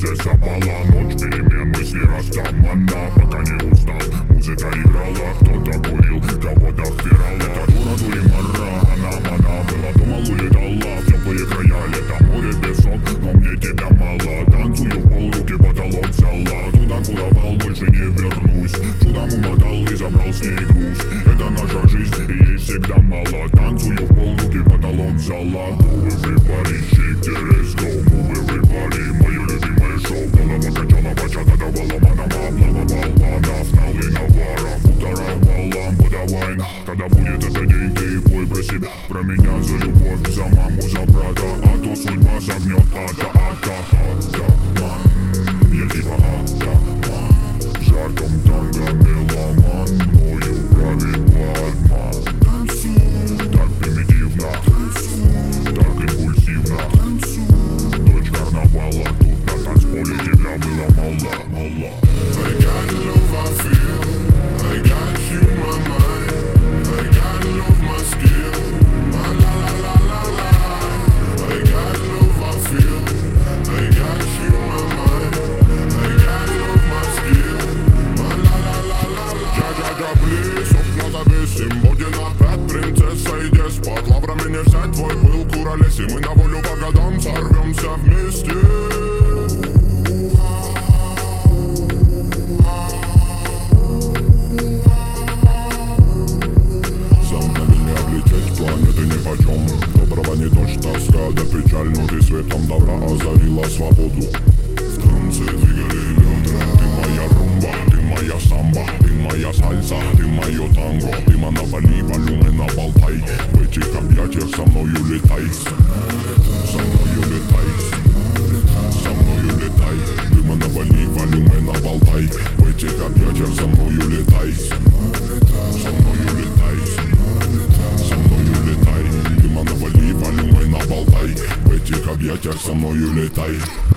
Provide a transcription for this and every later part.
здесь запала ночь перемен, мысли растамана. Пока не устал, музыка играла, кто-то курил, кого-то втирал. Это дура дуримара, она была дома, улетала в теплые края. Лето, море, песок, но мне тебя мало. Танцую в пол, руки потолок взяла. Туда, куда вал, больше не вернусь. Чудом умотал и забрал с ней груз. Это наша жизнь, и ей всегда мало. Танцую в пол, руки потолок взяла. Everybody shake their ass, go move everybody. Мое любимое шоу, голова качала, бачата давала манама. Много баллонов, налы навара, футара валам, подавай. Когда будет этот день, ты пой про себя, про меня, за любовь, за маму, за брата. А то судьба загнет, атаман. Я типа атаман. Жартом танго меломан, мною правит Батман. Так примитивно, так импульсивно. Дочь карнавала, тут на танцполе тебя было мало. I got love, I feel, I got you in my mind. I got love, my skill, my la la la la la. I got love, I feel, I got you in my mind. I got love, my skill, my la la la la la. Джа-джа-джа, плиз, окна завесим, будет опять принцесса и деспот. Лаврами не взять твой пыл, куролеси, мы на волю по годам сорвемся вместе. Планеты нипочем, доброго не дождь, тоска да печаль, но ты светом добра озарила свободу. В танце двигали бедра, ты моя румба, ты моя самба, ты моя сальса, ты мое танго. Ты монополи, валюмы на Болтай, в этих объятиях со мною летай. Со мною летай, со мною летай. Ты монополи, валюмы на Болтай, в этих объятиях со мною летай. Со мною летай. Со мною летай, ты монополи, валюмой на Болтай. В этих объятиях со мною летай.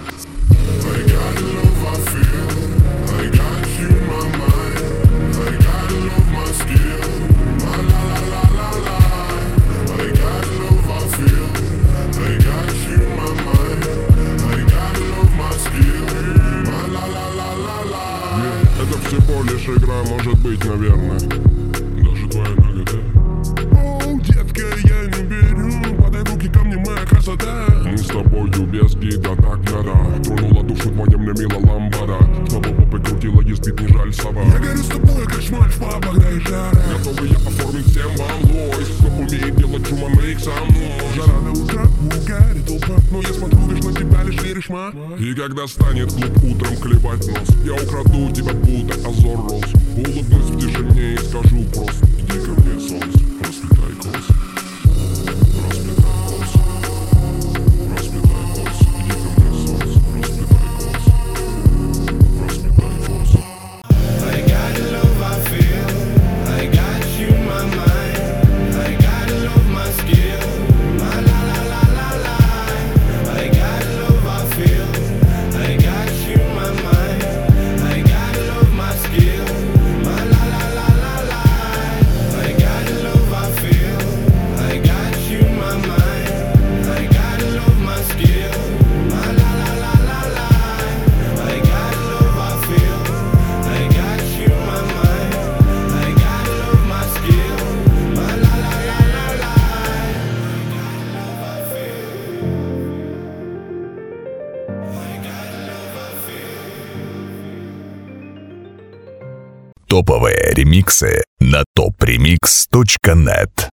I got love, I feel, I got you in my mind. I got love, my skill, my la la la la la. I got love, I feel, I got you in my mind. I got love, my skill, my la la la la la. Это всего лишь игра, может быть, наверное. Даже твоя нагота. Детка, я не верю, подай руки ко мне, моя красота. Мы с тобою без гида, так надо. Тронула душу твоя мне мила ламбада. Чтобы попы крутила, ездить не жаль сова. Я горю с тобой, как шмаль в пабах, да и жара. Готовы я оформить всем вам лой. Кто умеет делать шуманейк со мной. Жара до утра, угари толпа. Но я смотрю лишь на тебя, лишь веришь, ма. И когда станет клуб утром клевать нос, я украду тебя, будто Азор Роз. Улыбнусь в тишине и скажу просто: иди ко мне, солнце. Расплетай кос, расплетай кос, расплетай кос, иди ко мне, солнце, расплетай кос, расплетай кос. I got love, I feel, I got you in my mind. I got love, my skill, my la la la la la. I got love, I feel, I got you in my mind. I got love, my skill, my la la la la la. I got love, I feel, I got you in my mind. I got love, my skill, my la la la la la. I got love, I feel, I got you in my mind. I got love, my skill, my la la la la la. I got love, I feel. Топовые ремиксы на topremix.net.